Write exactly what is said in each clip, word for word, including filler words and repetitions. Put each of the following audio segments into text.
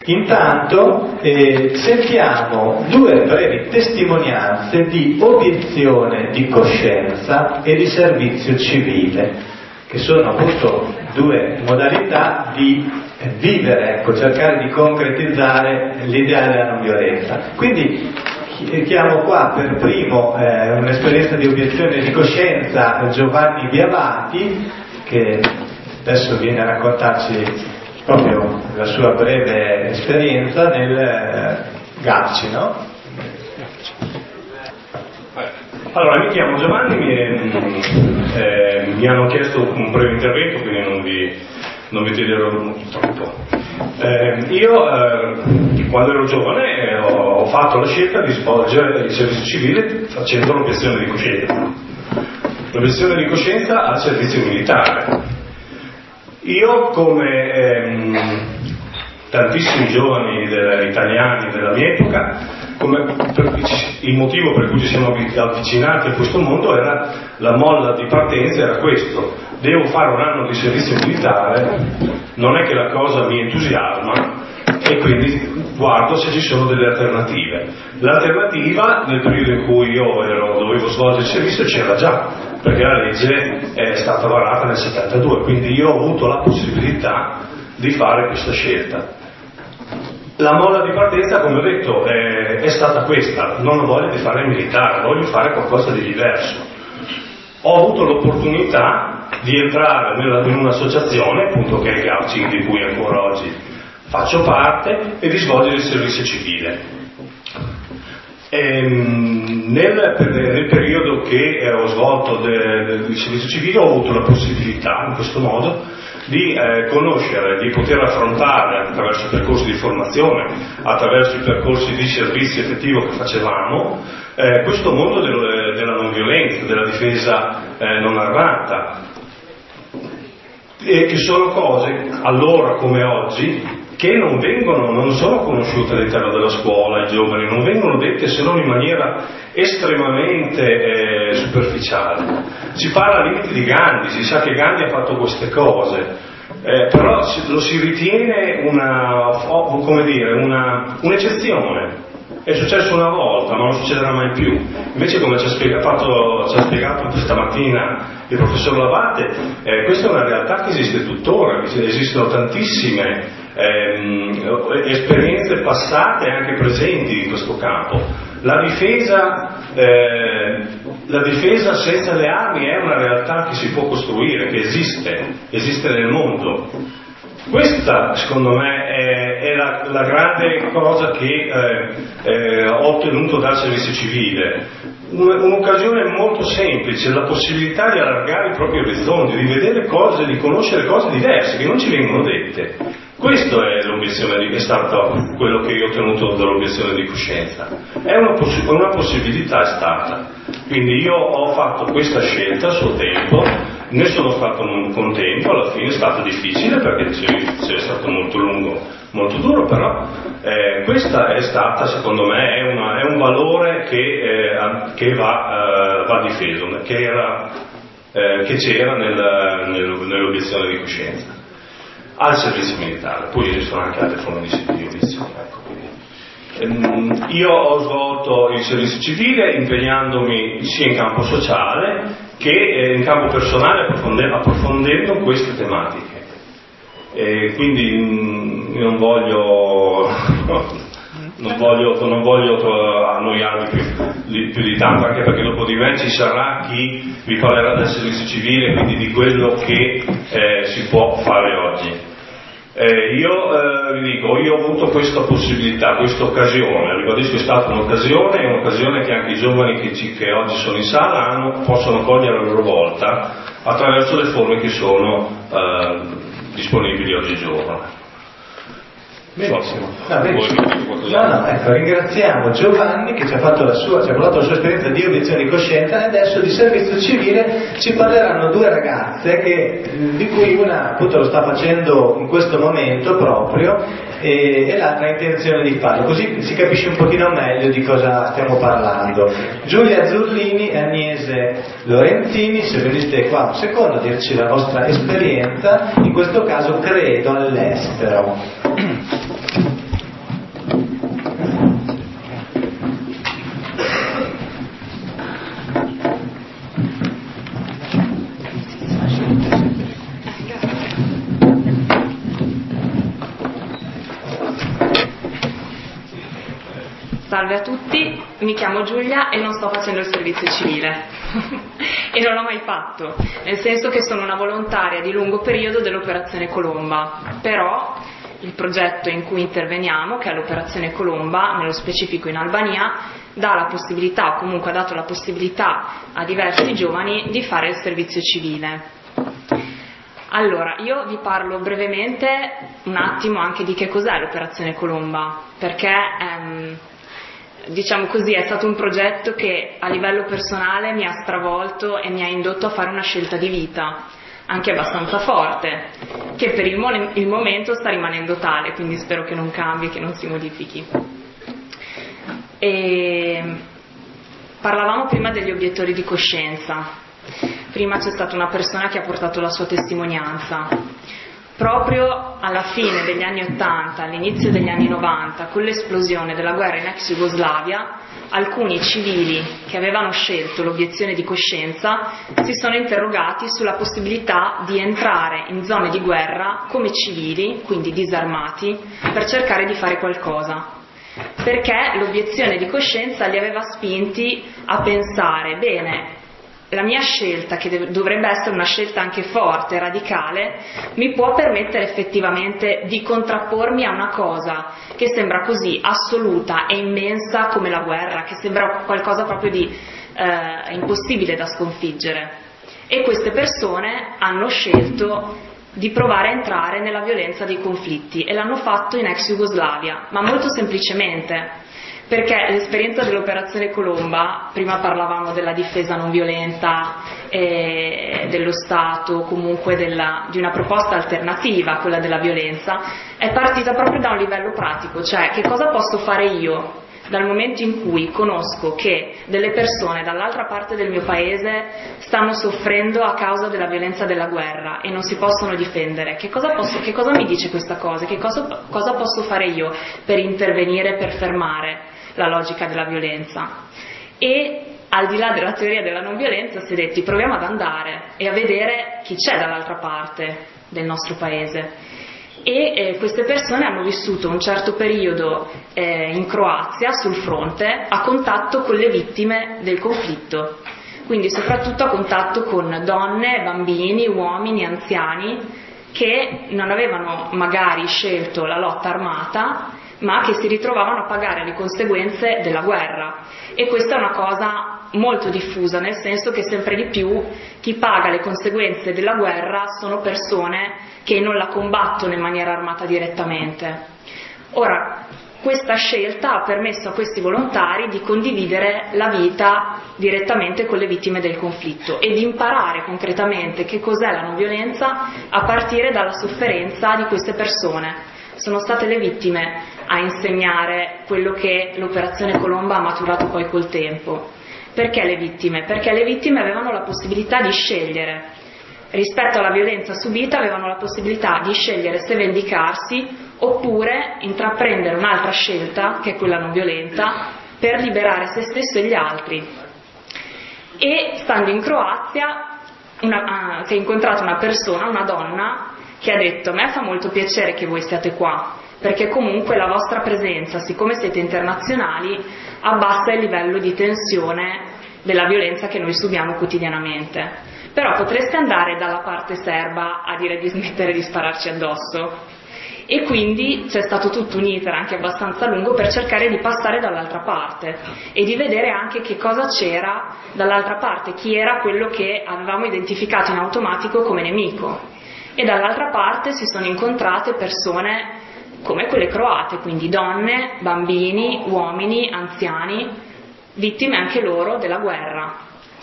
Intanto eh, sentiamo due brevi testimonianze di obiezione di coscienza e di servizio civile, che sono appunto due modalità di vivere, ecco, cercare di concretizzare l'ideale della non violenza. Quindi chiamo qua per primo eh, un'esperienza di obiezione di coscienza Giovanni Diavati, che adesso viene a raccontarci proprio la sua breve esperienza nel eh, G A C, no? Allora, mi chiamo Giovanni, mi, eh, mi hanno chiesto un breve intervento, quindi non vi, non vi tedilerò troppo. Eh, io, eh, quando ero giovane, eh, ho, ho fatto la scelta di svolgere il servizio civile facendo l'obiezione di coscienza. L'obiezione di coscienza al servizio militare. Io, come ehm, tantissimi giovani de- italiani della mia epoca, come per, il motivo per cui ci siamo avvicinati a questo mondo era la molla di partenza, era questo: devo fare un anno di servizio militare, non è che la cosa mi entusiasma e quindi guardo se ci sono delle alternative. L'alternativa, nel periodo in cui io ero, dovevo svolgere il servizio, c'era già, perché la legge è stata varata nel settantadue, quindi io ho avuto la possibilità di fare questa scelta. La molla di partenza, come ho detto, è, è stata questa: non ho voglia di fare il militare, voglio fare qualcosa di diverso. Ho avuto l'opportunità di entrare nella, in un'associazione, appunto, che è il G A C, di cui ancora oggi faccio parte, e di svolgere il servizio civile. E, nel, nel periodo che eh, ho svolto il servizio civile ho avuto la possibilità, in questo modo, di eh, conoscere, di poter affrontare attraverso i percorsi di formazione, attraverso i percorsi di servizio effettivo che facevamo, eh, questo mondo del, della non violenza, della difesa eh, non armata, e che sono cose, allora come oggi, che non vengono, non sono conosciute all'interno della scuola, ai giovani, non vengono dette se non in maniera estremamente eh, superficiale. Si parla a limiti di Gandhi, si sa che Gandhi ha fatto queste cose, eh, però si, lo si ritiene una, come dire, una, un'eccezione. È successo una volta, ma non succederà mai più. Invece, come ci ha spiegato, ci ha spiegato questa mattina il professor Labate, eh, questa è una realtà che esiste tuttora, esistono tantissime ehm, esperienze passate e anche presenti in questo campo. La difesa, eh, la difesa senza le armi è una realtà che si può costruire, che esiste, esiste nel mondo. Questa, secondo me, è, è la, la grande cosa che eh, eh, ho ottenuto dal servizio civile. Un, un'occasione molto semplice, la possibilità di allargare i propri orizzonti, di vedere cose, di conoscere cose diverse che non ci vengono dette. Questo è l'obiezione di, è stato quello che io ho ottenuto dall'obiezione di coscienza. È una, poss- una possibilità, è stata. Quindi io ho fatto questa scelta a suo tempo, ne sono stato non contento, alla fine è stato difficile perché c'è stato molto lungo, molto duro, però eh, questa è stata, secondo me, è, una, è un valore che, eh, che va, eh, va difeso, che, era, eh, che c'era nel, nel, nell'obiezione di coscienza al servizio militare. Poi esistono anche altre forme di obiezione, ecco, quindi. Io ho svolto il servizio civile impegnandomi sia in campo sociale che in campo personale, approfondendo, approfondendo queste tematiche. E quindi non voglio non voglio, non voglio annoiarvi più, più di tanto, anche perché dopo di me ci sarà chi vi parlerà del servizio civile, quindi di quello che eh, si può fare oggi. Eh, io eh, vi dico, io ho avuto questa possibilità, questa occasione, ribadisco, è stata un'occasione, è un'occasione che anche i giovani che, ci, che oggi sono in sala hanno, possono cogliere a loro volta attraverso le forme che sono eh, disponibili oggigiorno. Benissimo. No, benissimo. No, no, ecco, ringraziamo Giovanni che ci ha fatto la sua, ci ha portato la sua esperienza di obiezione di coscienza, e adesso di servizio civile ci parleranno due ragazze che, di cui una appunto lo sta facendo in questo momento proprio e, e l'altra ha intenzione di farlo, così si capisce un pochino meglio di cosa stiamo parlando. Giulia Zurlini e Agnese Lorenzini, se venite qua un secondo a dirci la vostra esperienza, in questo caso credo all'estero. Salve a tutti, mi chiamo Giulia e non sto facendo il servizio civile e non l'ho mai fatto, nel senso che sono una volontaria di lungo periodo dell'Operazione Colomba, però il progetto in cui interveniamo, che è l'Operazione Colomba, nello specifico in Albania, dà la possibilità, o comunque ha dato la possibilità a diversi giovani di fare il servizio civile. Allora, io vi parlo brevemente un attimo anche di che cos'è l'Operazione Colomba, perché ehm, diciamo così, è stato un progetto che a livello personale mi ha stravolto e mi ha indotto a fare una scelta di vita, anche abbastanza forte, che per il, mo- il momento sta rimanendo tale, quindi spero che non cambi, che non si modifichi. E parlavamo prima degli obiettori di coscienza. Prima c'è stata una persona che ha portato la sua testimonianza. Proprio alla fine degli anni ottanta, all'inizio degli anni novanta, con l'esplosione della guerra in ex Jugoslavia, alcuni civili che avevano scelto l'obiezione di coscienza si sono interrogati sulla possibilità di entrare in zone di guerra come civili, quindi disarmati, per cercare di fare qualcosa. Perché l'obiezione di coscienza li aveva spinti a pensare, bene, la mia scelta, che dovrebbe essere una scelta anche forte, radicale, mi può permettere effettivamente di contrappormi a una cosa che sembra così assoluta e immensa come la guerra, che sembra qualcosa proprio di eh, impossibile da sconfiggere. E queste persone hanno scelto di provare a entrare nella violenza dei conflitti e l'hanno fatto in ex Jugoslavia, ma molto semplicemente. Perché l'esperienza dell'Operazione Colomba, prima parlavamo della difesa non violenta, eh, dello Stato, comunque della, di una proposta alternativa a quella della violenza, è partita proprio da un livello pratico, cioè che cosa posso fare io dal momento in cui conosco che delle persone dall'altra parte del mio paese stanno soffrendo a causa della violenza della guerra e non si possono difendere. Che cosa, posso, che cosa mi dice questa cosa? Che cosa, cosa posso fare io per intervenire, per fermare la logica della violenza? E al di là della teoria della non violenza si è detti proviamo ad andare e a vedere chi c'è dall'altra parte del nostro paese. E eh, queste persone hanno vissuto un certo periodo eh, in Croazia sul fronte a contatto con le vittime del conflitto, quindi soprattutto a contatto con donne, bambini, uomini, anziani che non avevano magari scelto la lotta armata ma che si ritrovavano a pagare le conseguenze della guerra. E questa è una cosa molto diffusa, nel senso che sempre di più chi paga le conseguenze della guerra sono persone che non la combattono in maniera armata direttamente. Ora, questa scelta ha permesso a questi volontari di condividere la vita direttamente con le vittime del conflitto e di imparare concretamente che cos'è la non violenza a partire dalla sofferenza di queste persone. Sono state le vittime a insegnare quello che l'Operazione Colomba ha maturato poi col tempo. Perché le vittime? Perché le vittime avevano la possibilità di scegliere. Rispetto alla violenza subita avevano la possibilità di scegliere se vendicarsi oppure intraprendere un'altra scelta, che è quella non violenta, per liberare se stesso e gli altri. E stando in Croazia una, uh, si è incontrata una persona, una donna, che ha detto: a me fa molto piacere che voi siate qua, perché comunque la vostra presenza, siccome siete internazionali, abbassa il livello di tensione della violenza che noi subiamo quotidianamente. Però potreste andare dalla parte serba a dire di smettere di spararci addosso. E quindi c'è stato tutto un iter anche abbastanza lungo per cercare di passare dall'altra parte e di vedere anche che cosa c'era dall'altra parte, chi era quello che avevamo identificato in automatico come nemico. E dall'altra parte si sono incontrate persone come quelle croate, quindi donne, bambini, uomini, anziani, vittime anche loro della guerra.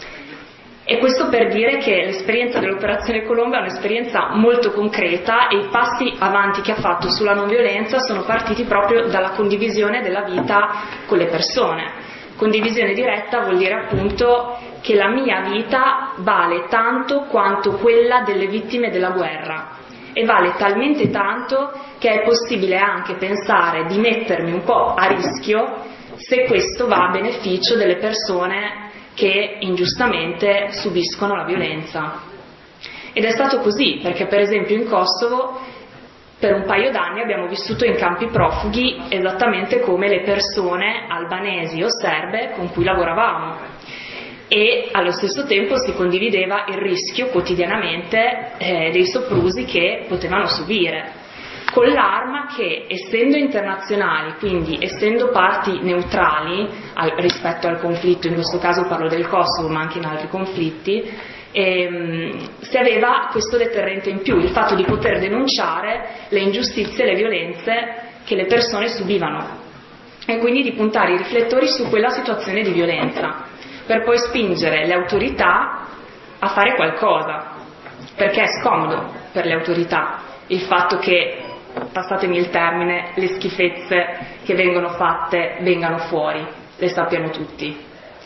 E questo per dire che l'esperienza dell'Operazione Colomba è un'esperienza molto concreta e i passi avanti che ha fatto sulla non violenza sono partiti proprio dalla condivisione della vita con le persone. Condivisione diretta vuol dire appunto che la mia vita vale tanto quanto quella delle vittime della guerra e vale talmente tanto che è possibile anche pensare di mettermi un po' a rischio se questo va a beneficio delle persone che ingiustamente subiscono la violenza. Ed è stato così, perché per esempio in Kosovo per un paio d'anni abbiamo vissuto in campi profughi esattamente come le persone albanesi o serbe con cui lavoravamo, e allo stesso tempo si condivideva il rischio quotidianamente eh, dei soprusi che potevano subire, con l'arma che, essendo internazionali, quindi essendo parti neutrali al, rispetto al conflitto, in questo caso parlo del Kosovo ma anche in altri conflitti, ehm, si aveva questo deterrente in più, il fatto di poter denunciare le ingiustizie e le violenze che le persone subivano, e quindi di puntare i riflettori su quella situazione di violenza, per poi spingere le autorità a fare qualcosa, perché è scomodo per le autorità il fatto che, passatemi il termine, le schifezze che vengono fatte vengano fuori, le sappiano tutti.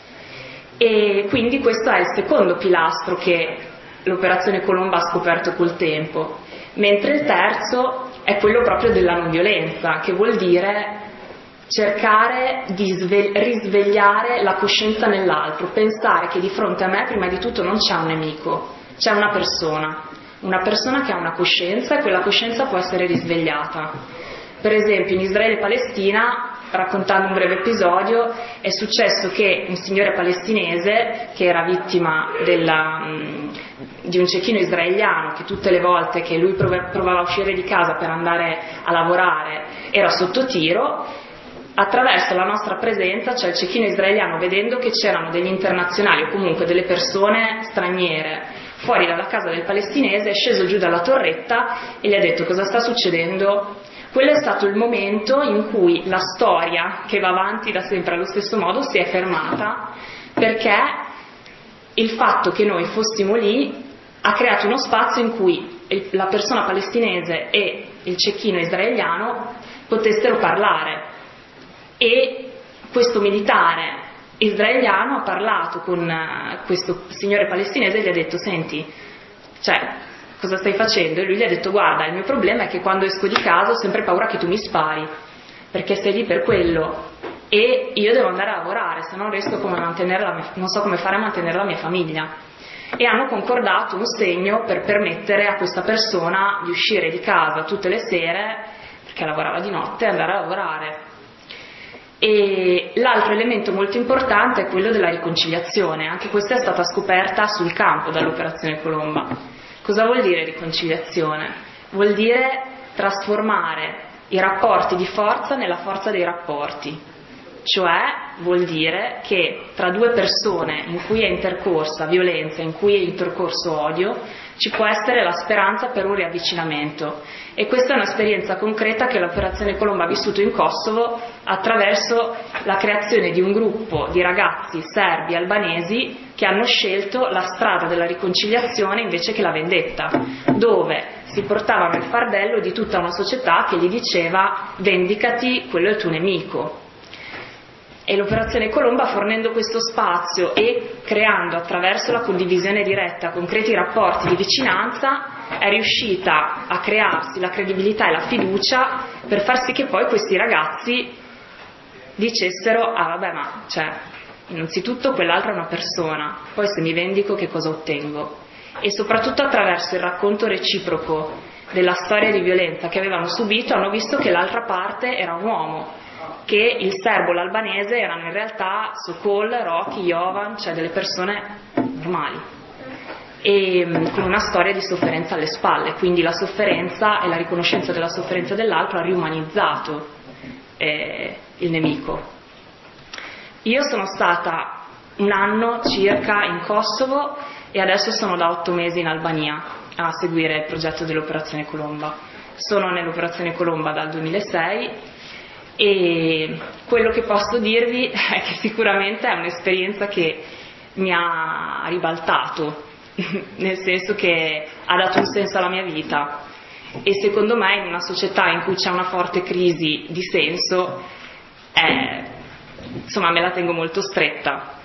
E quindi questo è il secondo pilastro che l'operazione Colomba ha scoperto col tempo, mentre il terzo è quello proprio della non violenza, che vuol dire cercare di sve- risvegliare la coscienza nell'altro, pensare che di fronte a me prima di tutto non c'è un nemico, c'è una persona, una persona che ha una coscienza, e quella coscienza può essere risvegliata. Per esempio in Israele e Palestina, raccontando un breve episodio, è successo che un signore palestinese che era vittima della, mh, di un cecchino israeliano, che tutte le volte che lui prov- provava a uscire di casa per andare a lavorare era sotto tiro, attraverso la nostra presenza, cioè il cecchino israeliano, vedendo che c'erano degli internazionali o comunque delle persone straniere fuori dalla casa del palestinese, è sceso giù dalla torretta e gli ha detto: cosa sta succedendo? Quello è stato il momento in cui la storia, che va avanti da sempre allo stesso modo, si è fermata, perché il fatto che noi fossimo lì ha creato uno spazio in cui la persona palestinese e il cecchino israeliano potessero parlare. E questo militare israeliano ha parlato con questo signore palestinese e gli ha detto: senti, cioè, cosa stai facendo? E lui gli ha detto: guarda, il mio problema è che quando esco di casa ho sempre paura che tu mi spari, perché sei lì per quello e io devo andare a lavorare, se no non riesco come mantenere la mia, non so come fare a mantenere la mia famiglia. E hanno concordato un segno per permettere a questa persona di uscire di casa tutte le sere, perché lavorava di notte, e andare a lavorare. E l'altro elemento molto importante è quello della riconciliazione. Anche questa è stata scoperta sul campo dall'operazione Colomba. Cosa vuol dire riconciliazione? Vuol dire trasformare i rapporti di forza nella forza dei rapporti, cioè vuol dire che tra due persone in cui è intercorsa violenza, in cui è intercorso odio, ci può essere la speranza per un riavvicinamento. E questa è un'esperienza concreta che l'operazione Colomba ha vissuto in Kosovo attraverso la creazione di un gruppo di ragazzi serbi albanesi che hanno scelto la strada della riconciliazione invece che la vendetta, dove si portavano il fardello di tutta una società che gli diceva: vendicati, quello è il tuo nemico. E l'operazione Colomba, fornendo questo spazio e creando attraverso la condivisione diretta concreti rapporti di vicinanza, è riuscita a crearsi la credibilità e la fiducia per far sì che poi questi ragazzi dicessero: ah vabbè, ma cioè, innanzitutto quell'altra è una persona, poi se mi vendico che cosa ottengo? E soprattutto attraverso il racconto reciproco della storia di violenza che avevano subito, hanno visto che l'altra parte era un uomo, che il serbo e l'albanese erano in realtà Sokol, Rocky, Jovan, cioè delle persone normali, e con una storia di sofferenza alle spalle. Quindi la sofferenza e la riconoscenza della sofferenza dell'altro ha riumanizzato eh, il nemico. Io sono stata un anno circa in Kosovo e adesso sono da otto mesi in Albania a seguire il progetto dell'operazione Colomba. Sono nell'operazione Colomba dal duemilasei e quello che posso dirvi è che sicuramente è un'esperienza che mi ha ribaltato, nel senso che ha dato un senso alla mia vita, e secondo me in una società in cui c'è una forte crisi di senso, eh, insomma me la tengo molto stretta.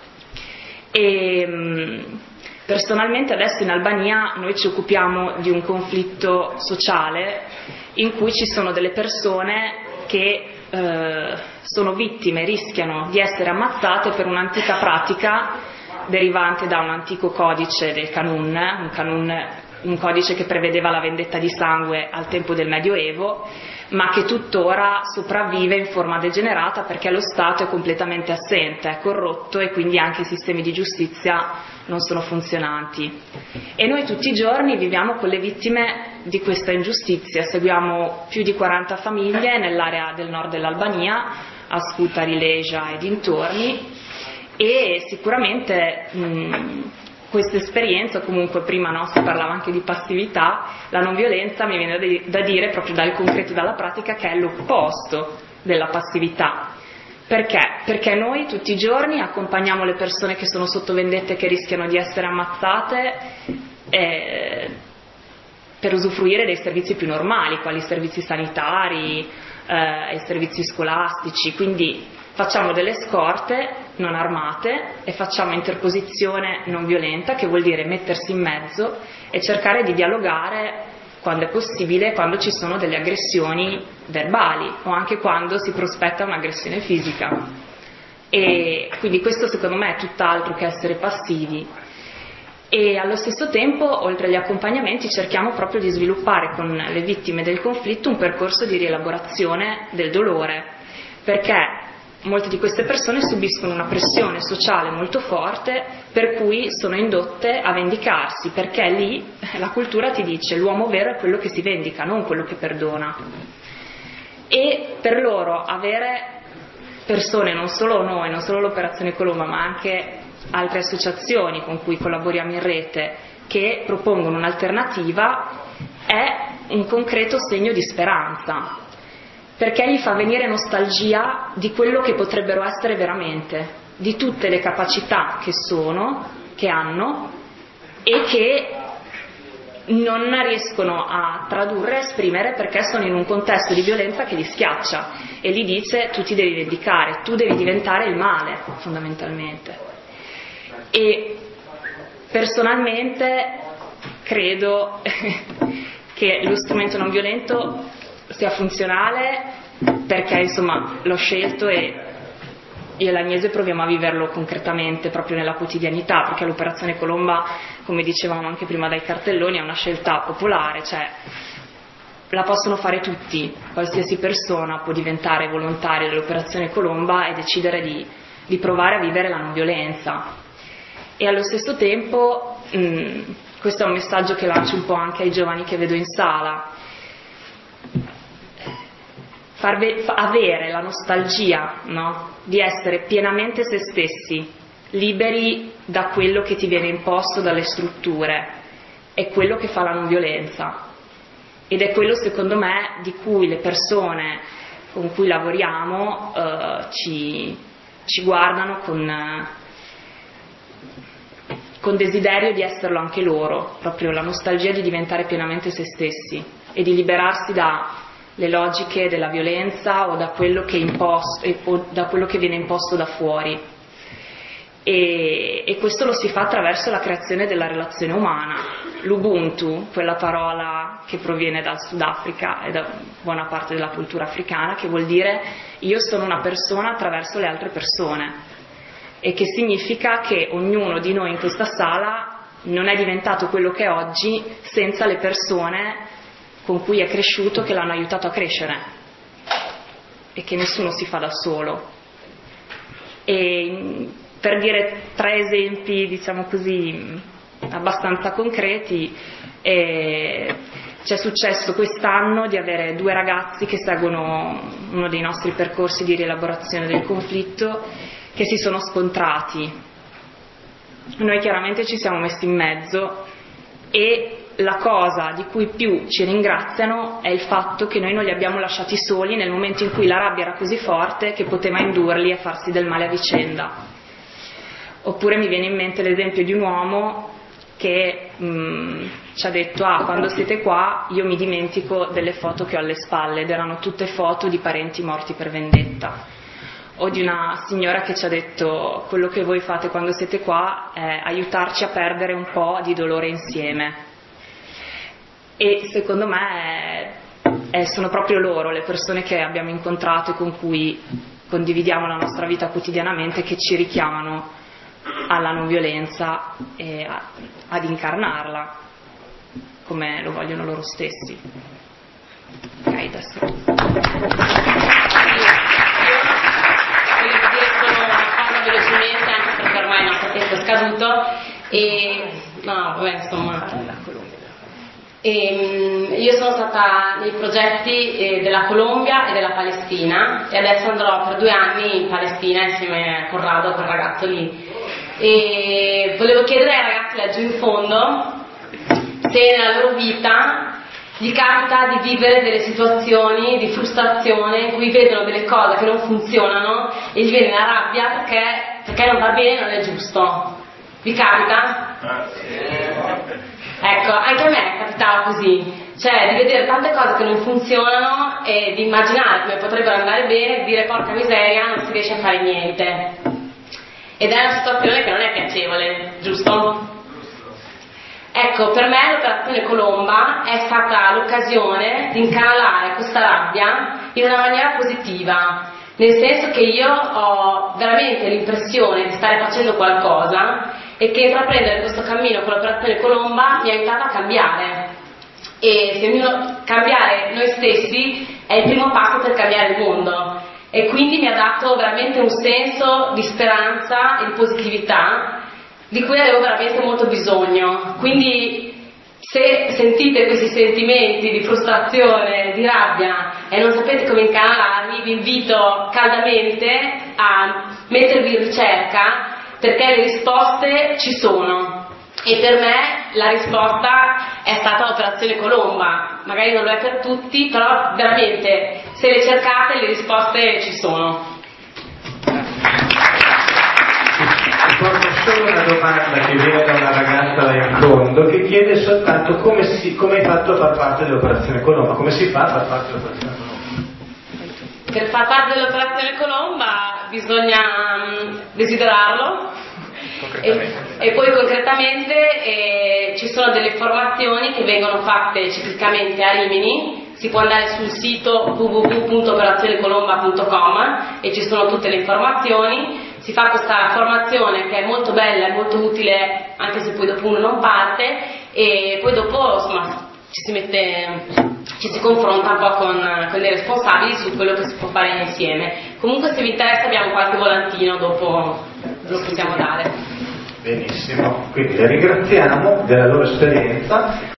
E mh, personalmente adesso in Albania noi ci occupiamo di un conflitto sociale in cui ci sono delle persone che eh, sono vittime, rischiano di essere ammazzate per un'antica pratica derivante da un antico codice del Kanun, un Kanun un codice che prevedeva la vendetta di sangue al tempo del Medioevo, ma che tuttora sopravvive in forma degenerata perché lo Stato è completamente assente, è corrotto e quindi anche i sistemi di giustizia non sono funzionanti. E noi tutti i giorni viviamo con le vittime di questa ingiustizia, seguiamo più di quaranta famiglie nell'area del nord dell'Albania, a Scutari, Leja e dintorni, e sicuramente mh, questa esperienza, comunque prima no, si parlava anche di passività, la non violenza mi viene da dire proprio dal concreto e dalla pratica che è l'opposto della passività. Perché? Perché noi tutti i giorni accompagniamo le persone che sono sotto vendette e che rischiano di essere ammazzate eh, per usufruire dei servizi più normali, quali i servizi sanitari eh, i servizi scolastici, quindi facciamo delle scorte non armate e facciamo interposizione non violenta, che vuol dire mettersi in mezzo e cercare di dialogare quando è possibile, quando ci sono delle aggressioni verbali o anche quando si prospetta un'aggressione fisica. E quindi questo secondo me è tutt'altro che essere passivi. E allo stesso tempo, oltre agli accompagnamenti, cerchiamo proprio di sviluppare con le vittime del conflitto un percorso di rielaborazione del dolore, perché molte di queste persone subiscono una pressione sociale molto forte per cui sono indotte a vendicarsi, perché lì la cultura ti dice l'uomo vero è quello che si vendica, non quello che perdona. E per loro avere persone, non solo noi, non solo l'Operazione Colomba, ma anche altre associazioni con cui collaboriamo in rete che propongono un'alternativa, è un concreto segno di speranza, perché gli fa venire nostalgia di quello che potrebbero essere veramente, di tutte le capacità che sono, che hanno e che non riescono a tradurre e esprimere perché sono in un contesto di violenza che li schiaccia e gli dice tu ti devi vendicare, tu devi diventare il male fondamentalmente. E personalmente credo che lo strumento non violento sia funzionale perché insomma l'ho scelto e io e l'Agnese proviamo a viverlo concretamente proprio nella quotidianità, perché l'Operazione Colomba, come dicevamo anche prima dai cartelloni, è una scelta popolare, cioè la possono fare tutti, qualsiasi persona può diventare volontaria dell'Operazione Colomba e decidere di, di provare a vivere la non violenza. E allo stesso tempo mh, questo è un messaggio che lancio un po' anche ai giovani che vedo in sala: Farve, avere la nostalgia, no? Di essere pienamente se stessi, liberi da quello che ti viene imposto dalle strutture, è quello che fa la non violenza ed è quello secondo me di cui le persone con cui lavoriamo eh, ci, ci guardano con, con desiderio di esserlo anche loro, proprio la nostalgia di diventare pienamente se stessi e di liberarsi da le logiche della violenza o da quello che, imposto, o da quello che viene imposto da fuori. E, e questo lo si fa attraverso la creazione della relazione umana. L'Ubuntu, quella parola che proviene dal Sudafrica e da buona parte della cultura africana, che vuol dire io sono una persona attraverso le altre persone, e che significa che ognuno di noi in questa sala non è diventato quello che è oggi senza le persone con cui è cresciuto, che l'hanno aiutato a crescere, e che nessuno si fa da solo. E per dire tre esempi, diciamo così, abbastanza concreti, eh, c'è successo quest'anno di avere due ragazzi che seguono uno dei nostri percorsi di rielaborazione del conflitto, che si sono scontrati. Noi chiaramente ci siamo messi in mezzo e la cosa di cui più ci ringraziano è il fatto che noi non li abbiamo lasciati soli nel momento in cui la rabbia era così forte che poteva indurli a farsi del male a vicenda. Oppure mi viene in mente l'esempio di un uomo che mh, ci ha detto ah, quando siete qua io mi dimentico delle foto che ho alle spalle, ed erano tutte foto di parenti morti per vendetta. O di una signora che ci ha detto quello che voi fate quando siete qua è aiutarci a perdere un po' di dolore insieme. E secondo me eh, sono proprio loro, le persone che abbiamo incontrato e con cui condividiamo la nostra vita quotidianamente, che ci richiamano alla non violenza e a, ad incarnarla. come lo vogliono loro stessi. Ok, adesso volevo dire solo una cosa velocemente, anche perché ormai il nostro tempo è scaduto, e no, vabbè, insomma, e, io sono stata nei progetti eh, della Colombia e della Palestina, e adesso andrò per due anni in Palestina insieme a Corrado, quel ragazzo lì, e volevo chiedere ai ragazzi laggiù in fondo se nella loro vita gli capita di vivere delle situazioni di frustrazione in cui vedono delle cose che non funzionano e gli viene la rabbia perché, perché non va bene, non è giusto. Vi capita? Ecco, anche a me capitava così, cioè di vedere tante cose che non funzionano e di immaginare come potrebbero andare bene e di dire porca miseria, non si riesce a fare niente. Ed è una situazione che non è piacevole, giusto? Ecco, per me l'operazione Colomba è stata l'occasione di incanalare questa rabbia in una maniera positiva, nel senso che io ho veramente l'impressione di stare facendo qualcosa e che intraprendere questo cammino con l'operazione Colomba mi ha aiutato a cambiare. E se ognuno cambiare noi stessi è il primo passo per cambiare il mondo, e quindi mi ha dato veramente un senso di speranza e di positività di cui avevo veramente molto bisogno. Quindi se sentite questi sentimenti di frustrazione, di rabbia e non sapete come incanalarli, vi invito caldamente a mettervi in ricerca, perché le risposte ci sono, e per me la risposta è stata l'operazione Colomba. Magari non lo è per tutti, però veramente se le cercate le risposte ci sono. Porto solo una domanda che viene da una ragazza là in fondo che chiede soltanto come, si, come hai fatto a far parte dell'operazione Colomba, come si fa a far parte dell'operazione Colomba? Per far parte dell'operazione Colomba bisogna um, desiderarlo e, e poi concretamente eh, ci sono delle formazioni che vengono fatte ciclicamente a Rimini. Si può andare sul sito w w w punto operazione colomba punto com e ci sono tutte le informazioni. Si fa questa formazione che è molto bella e molto utile, anche se poi dopo uno non parte, e poi dopo insomma ci si mette, ci si confronta un po' con, con i responsabili su quello che si può fare insieme. Comunque se vi interessa abbiamo qualche volantino, dopo lo possiamo dare. Benissimo, quindi le ringraziamo della loro esperienza.